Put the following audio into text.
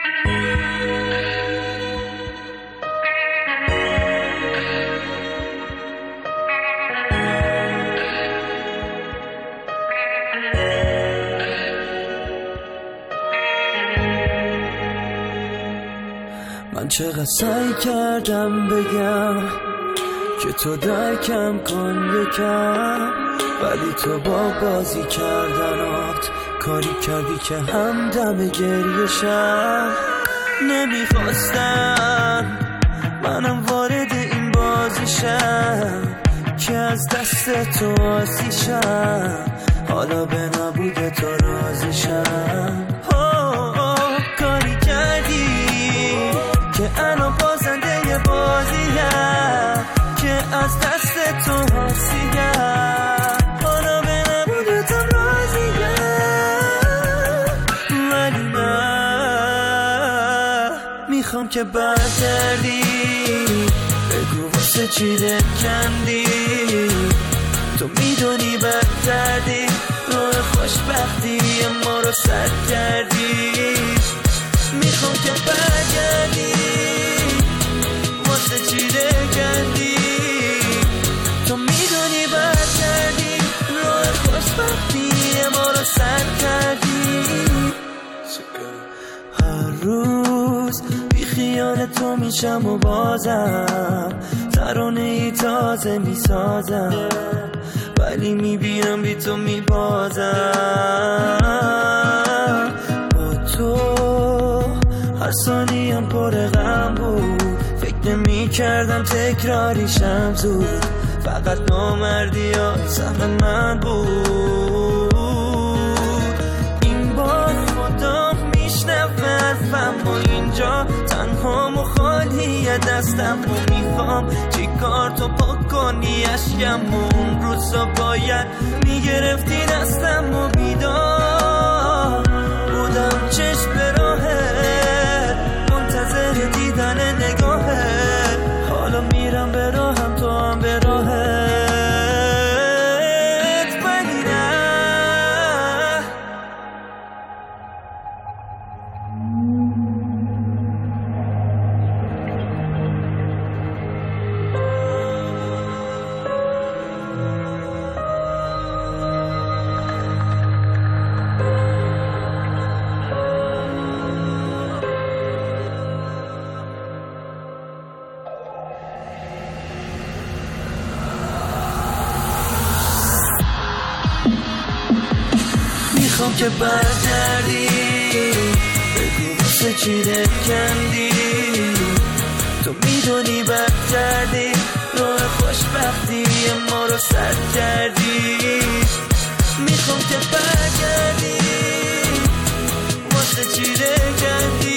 من چقدر سعی کردم بگم که تو درکم کن یکم، ولی تو با بازی کردنات کاری کردی که همدم گریشم. نمیخواستم منم وارد این بازیشم که از دست تو آسیشم، حالا به نبود تو راضیشم. کاری کردی که الان بازنده بازیم که از دست تو آسیشم، حالا به نبود تو راضیم. ولی نه، میخوام که برگردی، بگو واسه چی دل کندی، تو میدونی بهتردی، راه خوشبختی ما رو سد کردی. میخوام که برگردی، واسه چی دل کندی، تو میدونی برگردی، راه خوشبختی ما رو سد کردی. هر روز بی خیال تو میشم و بازم ترانه ای تازه میسازم، ولی میبینم بی تو میبازم. با تو هر ثانیم پر غم بود، فکر نمی‌کردم تکراریشم زود، فقط نامردی ها سهم من بود. این بار خدا میشنوه حرفم و اینجا تنها مخالی دستم و میخوام چی کار تو پاک کنی اشکم، و اون روزا باید میگرفتی دستم و بیدار بودم چشم به راهت منتظر دیدن نگاهت، حالا میرم به راهم تو هم به راهت. ولی نه، میخوام که برگردی، بگو واسه چی دل کندی، تو میدونی بهتردی، راه خوشبختی ما رو سد کردی. میخوام که برگردی، واسه چی دل کندی،